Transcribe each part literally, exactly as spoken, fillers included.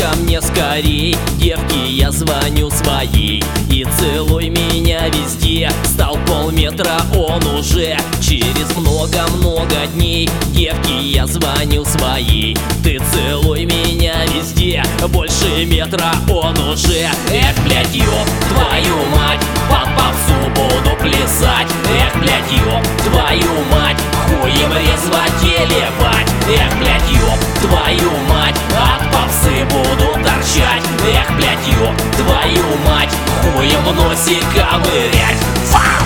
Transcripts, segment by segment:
ко мне скорей, девки, я звоню своей. И целуй меня везде, стал полметра он уже. Через много-много дней, девки, я звоню своей. Ты целуй меня везде, больше метра он уже. Эх, блядь, ёб твою мать, под попсу буду плясать. Эх, блядь, ёб твою мать, хуем резво телебать. Эх, блядь, ёб твою мать, от попсы буду торчать. Эх, блядь, ёб твою мать, хуем в носе ковырять. Фау!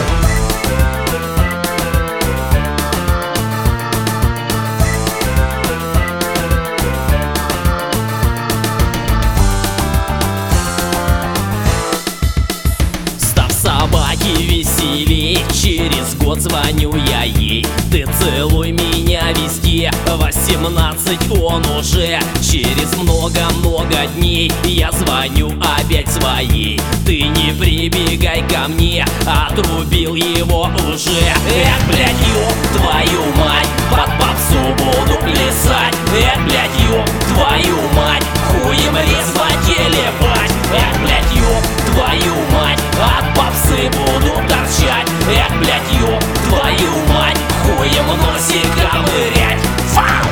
Собаки веселей, через год звоню я ей. Ты целуй меня везде, восемнадцать он уже. Через много-много дней я звоню опять своей. Ты не прибегай ко мне, отрубил его уже. Эх, блядь, ёб твою мать, под попсу буду плясать. Эх, блядь, ёб твою мать, хуем резво телебать. Эх, блядь, ёб твою мать, от попсы буду торчать. Эх, блядь, ёб твою мать, хуем в носе ковырять. Фау!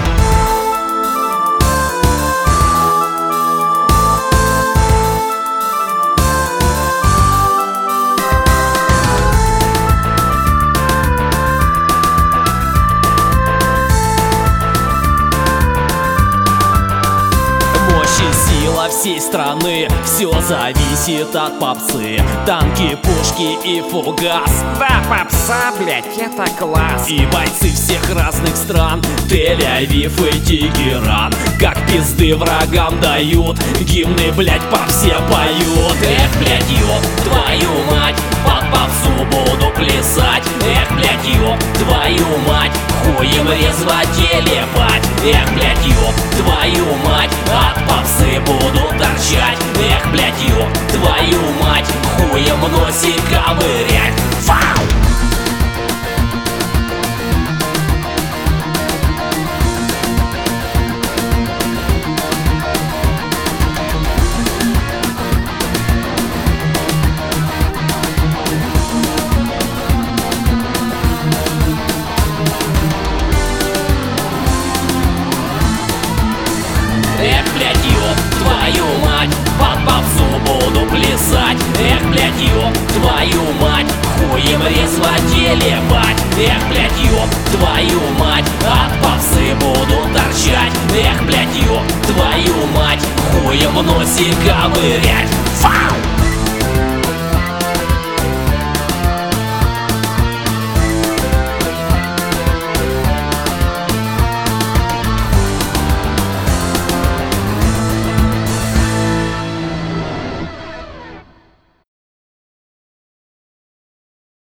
Сила всей страны, все зависит от попсы. Танки, пушки и фугас. Да, попса, блять, это класс. И бойцы всех разных стран, Тель-Авив и Тегеран, как пизды врагам дают, гимны, блять, по все поют. Эх, блять, ёб твою мать, под попсу буду плясать. Эх, блять, ёб твою мать, хуем резво телебать. Эх, блять, ёб твою мать, от попсы буду торчать. Эх, блять, ёб твою мать, хуем в носе ковырять. Фау! Эх, блядь, ёб твою мать, под попсу буду плясать. Эх, блядь, ёб твою мать, хуем резво телебать. Эх, блядь, ёб твою мать, от попсы буду торчать. Эх, блядь, ёб твою мать, хуем в носе ковырять. Фа!